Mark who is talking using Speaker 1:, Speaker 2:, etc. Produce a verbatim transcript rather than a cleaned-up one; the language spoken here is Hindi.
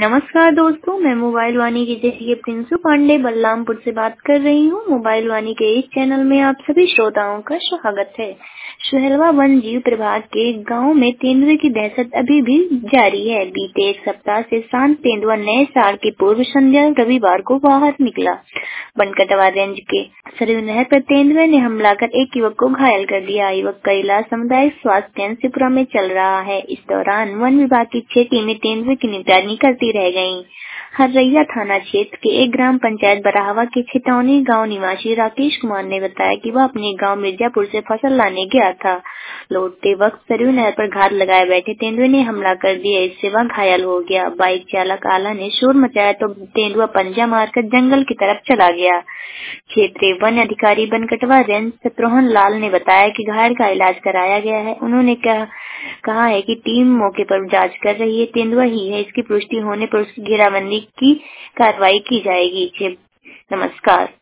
Speaker 1: नमस्कार दोस्तों, मैं मोबाइल वाणी की जरिए प्रिंसू पांडे बलरामपुर से बात कर रही हूँ। मोबाइल वाणी के इस चैनल में आप सभी श्रोताओं का स्वागत है। सुहेलवा वन जीव प्रभाग के गांव में तेंदुए की दहशत अभी भी जारी है। बीते एक सप्ताह से शांत तेंदुआ नए साल की पूर्व संध्या रविवार को बाहर निकला। बनकटवा रेंज के सरयू नहर पर तेंदुए ने हमला कर एक युवक को घायल कर दिया। युवक का इलाज सामुदायिक स्वास्थ्य केंद्र सिपुरा में चल रहा है। इस दौरान वन विभाग की छह टीमें तेंदुए की निगरानी करती रह गयी। हररैया थाना क्षेत्र के एक ग्राम पंचायत बराहवा के छिटौनी गांव निवासी राकेश कुमार ने बताया कि वह अपने गांव मिर्जापुर से फसल लाने गया था। लौटते वक्त सरयू नहर पर घात लगाए बैठे तेंदुए ने हमला कर दिया। इससे वह घायल हो गया। बाइक चालक आला ने शोर मचाया तो तेंदुआ पंजा मारकर जंगल की तरफ चला गया। क्षेत्रीय वन अधिकारी बनकटवा रेंज शत्रुघ्न लाल ने बताया कि घायल का इलाज कराया गया है। उन्होंने कहा, कहा है कि टीम मौके पर जांच कर रही है। तेंदुआ ही है, इसकी पुष्टि होने पर उसकी घेराबंदी की कार्रवाई की जाएगी। नमस्कार।